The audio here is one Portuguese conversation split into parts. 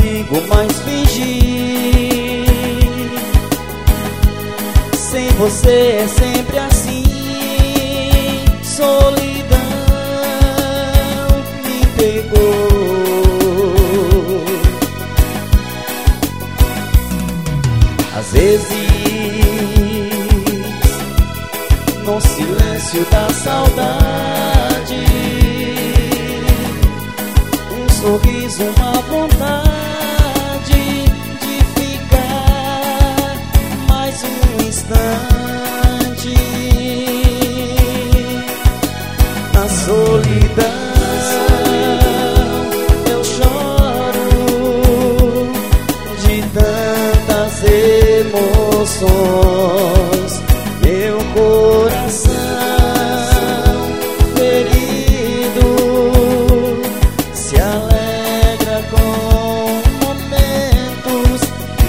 consigo mais fingir. Sem você é sempre assim. Solidão me pegou. Às vezes, no silêncio da saudade, um sorriso, uma vontade de ficar mais um instante na solidão. Eu choro de tantas emoções, meu coração ferido se alegra com momentos de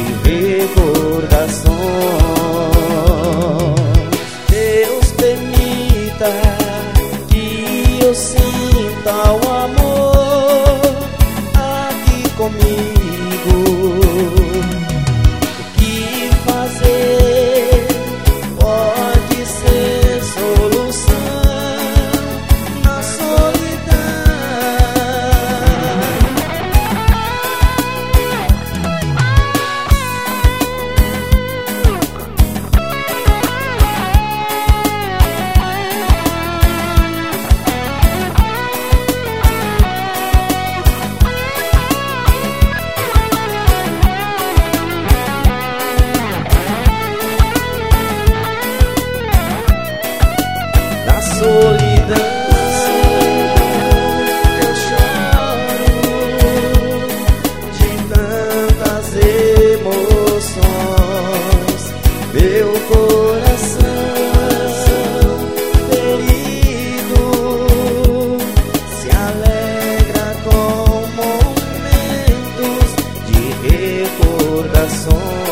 recordações. Deus permita que eu sinta o amor aqui comigo. O que fazer? Pode ser solução na solidão. Eu choro de tantas emoções, meu coração ferido se alegra com momentos de recordações.